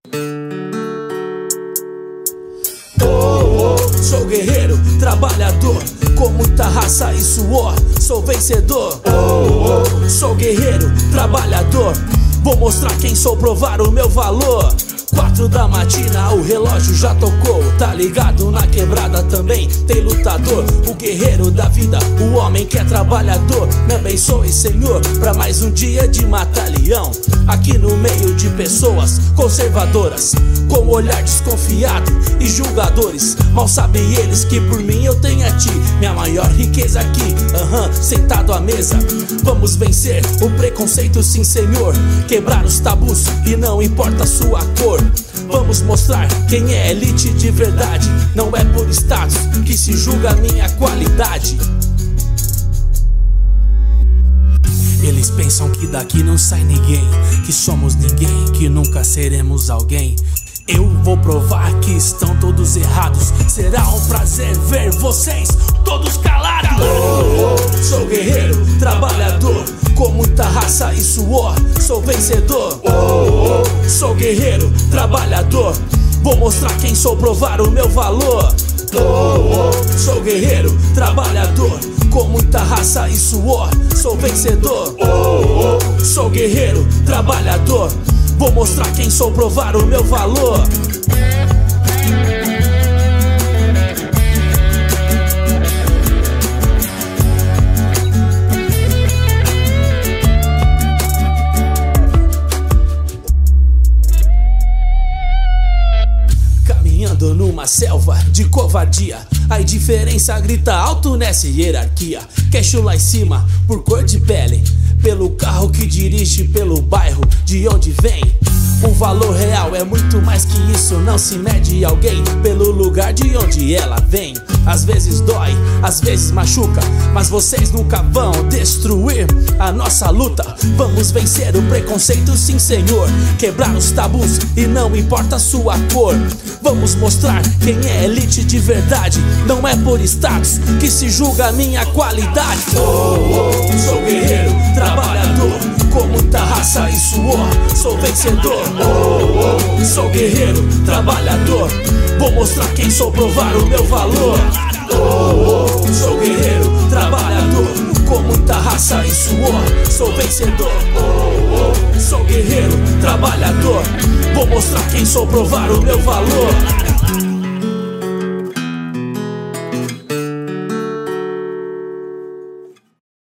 Sou guerreiro, trabalhador, com muita raça e suor, sou vencedor. Sou guerreiro, trabalhador, vou mostrar quem sou, provar o meu valor. 4 da matina, o relógio já tocou. Tá ligado, na quebrada também tem lutador. O guerreiro da vida, o homem que é trabalhador. Me abençoe, Senhor, pra mais um dia de matar leão. Aqui no meio de pessoas conservadoras, com olhar desconfiado e julgadores. Mal sabem eles que por mim eu tenho a ti, minha maior riqueza aqui, sentado à mesa. Vamos vencer o preconceito, sim, Senhor. Quebrar os tabus e não importa a sua cor. Vamos mostrar quem é elite de verdade. Não é por status que se julga a minha qualidade. Eles pensam que daqui não sai ninguém, que somos ninguém, que nunca seremos alguém. Eu vou provar que estão todos errados. Será um prazer ver vocês todos calados. Sou guerreiro, trabalhador, com muita raça e suor, sou vencedor. Sou guerreiro, trabalhador, vou mostrar quem sou, provar o meu valor. Sou guerreiro, trabalhador, com muita raça e suor, sou vencedor. Sou guerreiro, trabalhador, vou mostrar quem sou, provar o meu valor. Caminhando numa selva de covardia, a indiferença grita alto nessa hierarquia. Quer chular em cima por cor de pele, pelo carro que dirige, pelo bairro de onde vem. O valor real é muito mais que isso, não se mede alguém pelo lugar de onde ela vem. Às vezes dói, às vezes machuca, mas vocês nunca vão destruir a nossa luta. Vamos vencer o preconceito, sim, Senhor. Quebrar os tabus e não importa a sua cor. Vamos mostrar quem é elite de verdade. Não é por status que se julga a minha qualidade. Sou guerreiro, trabalhador, com muita raça e suor, sou vencedor. Sou guerreiro, trabalhador, vou mostrar quem sou, provar o meu valor. Sou guerreiro, trabalhador, com muita raça e suor, sou vencedor. Sou guerreiro, trabalhador, vou mostrar quem sou, provar o meu valor.